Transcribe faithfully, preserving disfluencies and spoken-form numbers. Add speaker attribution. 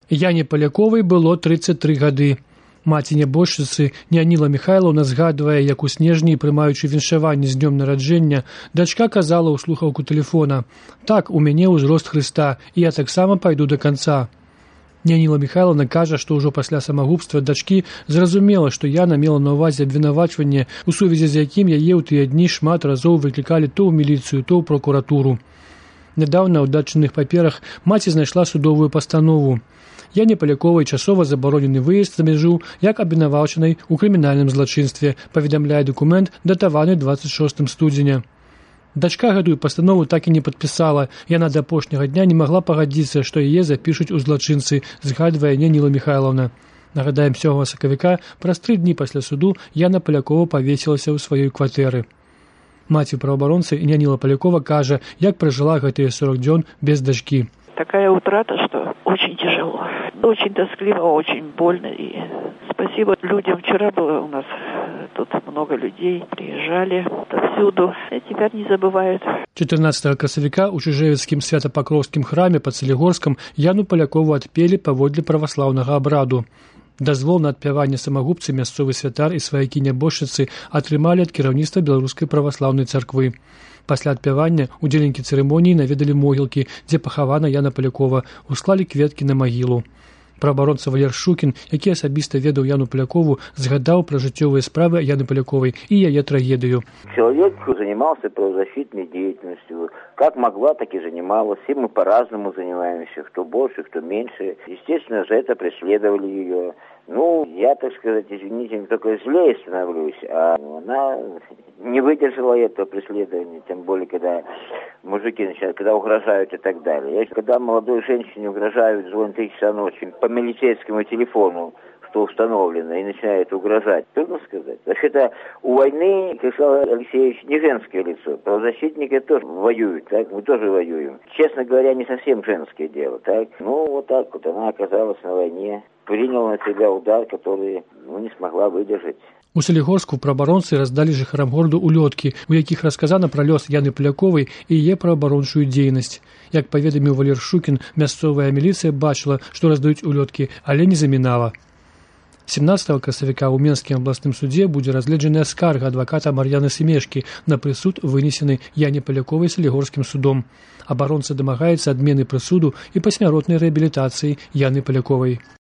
Speaker 1: Яне Паляковай было трыццаць тры гады. Маці нябожчыцы Няніла Міхайлаўна згадвае, як у снежні, прымаючы віншаванне з днём нараджэння, дачка казала ў слухаўку тэлефона: «Так, у мяне ўзрост Хрыста, і я таксама пайду да канца». Няніла Міхайлаўна кажа, што ўжо пасля самагубства дачкі зразумела, што Яна мела на ўвазе абвінавачванне, у сувязі з якім яе ў тыя дні шмат разоў выклікалі то ў міліцыю, то ў прокуратуру. Нядаўна ў дачных паперах маці знайшла судовую пастанову. Яне Паляковай часова забаронены выезд за мяжу як абвінавачанай у крымінальным злачынстве, паведамляе дакумент, датаваны дваццаць шостым студзеня. Дачка гэтую пастанову так і не падпісала. Яна да апошняга дня не магла пагадзіцца, што яе запішуць у злачынцы, згадвае Няніла Міхайлаўна. Нагадаем, сёмага сакавіка, праз тры дні пасля суду, Яна Палякова павесілася ў сваёй кватэры. Маці праваабаронцы Няніла Палякова кажа, як пражыла гэтыя сорок дзён без дачкі.
Speaker 2: Такая утрата, что очень тяжело, очень тоскливо, очень больно. И спасибо людям. Вчера было у нас тут много людей, приезжали отовсюду. И теперь не забывают.
Speaker 1: чатырнаццатага красавіка ў Чыжэвіцкім свята-пакроўскім храме пад Салігорскам Яну Палякову адпелі паводле праваслаўнага абраду. Дазвол на адпяванне самагубцы мясцовы святар і сваякі нябожчыцы атрымалі ад кіраўніцтва Беларускай праваслаўнай царквы. Пасля адпявання удзельнікі цырымоніі наведалі могілкі, дзе пахавана Яна Палякова, усклалі кветкі на магілу. Праабаронца Валер Шукін, які асабіста ведаў Яну Палякову, згадаў пра жыццёвыя справы Яны Паляковай и яе трагедию.
Speaker 3: Человек занимался правозащитной деятельностью. Как могла, так и занималась. Все мы по-разному занимаемся, кто больше, кто меньше. Естественно, за это преследовали ее. Ну, я, так сказать, извините, только злее становлюсь, а она не выдержала этого преследования, тем более, когда мужики начинают, когда угрожают и так далее. Когда молодой женщине угрожают, звонят три часа ночи по милицейскому телефону, что установлено, и начинает угрожать. Трудно сказать. Вообще-то у войны, как сказал Алексеевич, не женское лицо. Правозащитники тоже воюют, так? Мы тоже воюем. Честно говоря, не совсем женское дело, так? Ну, вот так вот она оказалась на войне. Приняла на себя удар, который ну, не смогла выдержать.
Speaker 1: У Салігорску праабаронцы раздалі жыхарам гораду улёткі, у якіх расказана пра лёс Яны Паляковай і яе праабарончую дзейнасць. Як паведаміў Валер Шукін, мясцовая міліцыя бачыла, што раздаюць улёткі, але не замінала. сямнаццатага красавіка ў Менскім абласным судзе будзе разгледжаная скарга адваката Мар'яны Семешкі на прысуд, вынесены Яне Паляковай Салігорскім судом. Абаронца дамагаецца адмены прысуду і пасмяротнай рэабілітацыі Яны Паляковай.